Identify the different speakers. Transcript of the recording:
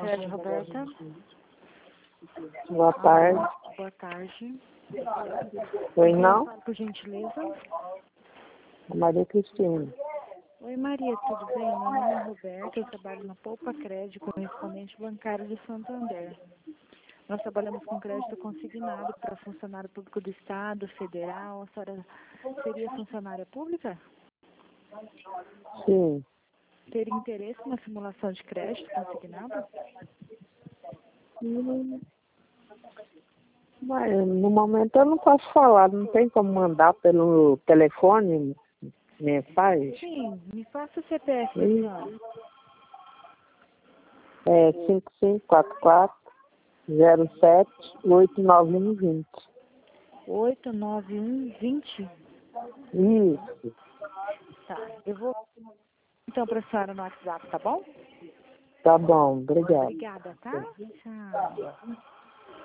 Speaker 1: Sede Roberta.
Speaker 2: Boa tarde.
Speaker 1: Boa tarde.
Speaker 2: Oi, não?
Speaker 1: Por gentileza.
Speaker 2: Maria Cristina.
Speaker 1: Oi, Maria, tudo bem? Meu nome é Roberta, eu trabalho na Poupa Crédito, correspondente bancário de Santander. Nós trabalhamos com crédito consignado para funcionário público do Estado, federal. A senhora seria funcionária pública?
Speaker 2: Sim.
Speaker 1: Teria interesse na simulação de crédito consignado?
Speaker 2: Mas no momento eu não posso falar, não tem como mandar pelo telefone mensagem?
Speaker 1: Sim, me faça o CPF da senhora.
Speaker 2: É 5544-07-89120.
Speaker 1: 89120?
Speaker 2: Isso.
Speaker 1: Tá, eu vou então para a senhora no WhatsApp, tá bom?
Speaker 2: Tá bom, obrigado.
Speaker 1: Obrigada, tá? Tchau.